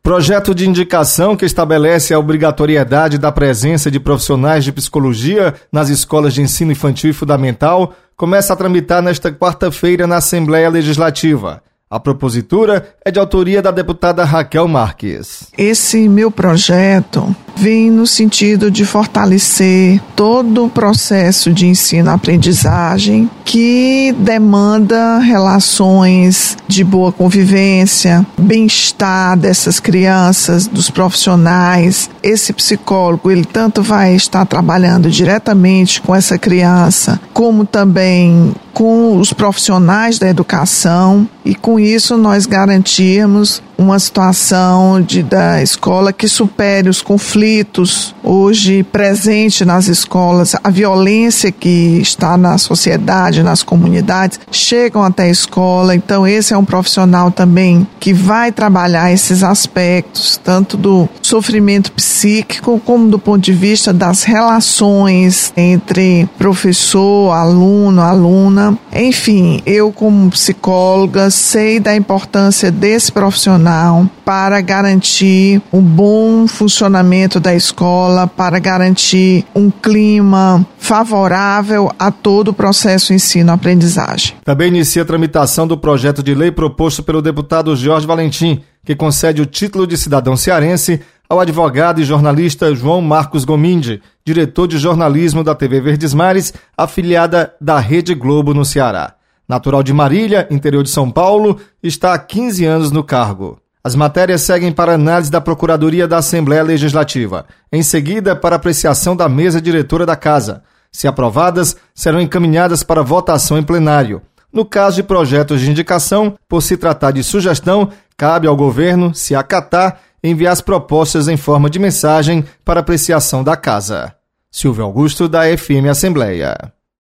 Projeto de indicação que estabelece a obrigatoriedade da presença de profissionais de psicologia nas escolas de ensino infantil e fundamental começa a tramitar nesta quarta-feira na Assembleia Legislativa. A propositura é de autoria da deputada Raquel Marques. Esse meu projeto vem no sentido de fortalecer todo o processo de ensino-aprendizagem que demanda relações de boa convivência, bem-estar dessas crianças, dos profissionais. Esse psicólogo, ele tanto vai estar trabalhando diretamente com essa criança, como também com os profissionais da educação, e com isso nós garantirmos uma situação da escola que supere os conflitos hoje presentes nas escolas, a violência que está na sociedade, nas comunidades, chegam até a escola. Então esse é um profissional também que vai trabalhar esses aspectos, tanto do sofrimento psíquico, como do ponto de vista das relações entre professor, aluno, aluna. Enfim, eu como psicóloga sei da importância desse profissional para garantir um bom funcionamento da escola, para garantir um clima favorável a todo o processo ensino-aprendizagem. Também inicia a tramitação do projeto de lei proposto pelo deputado Jorge Valentim, que concede o título de cidadão cearense ao advogado e jornalista João Marcos Gomindi, diretor de jornalismo da TV Verdes Mares, afiliada da Rede Globo no Ceará. Natural de Marília, interior de São Paulo, está há 15 anos no cargo. As matérias seguem para análise da Procuradoria da Assembleia Legislativa, em seguida para apreciação da mesa diretora da Casa. Se aprovadas, serão encaminhadas para votação em plenário. No caso de projetos de indicação, por se tratar de sugestão, cabe ao governo, se acatar, enviar as propostas em forma de mensagem para apreciação da Casa. Silvio Augusto, da FM Assembleia.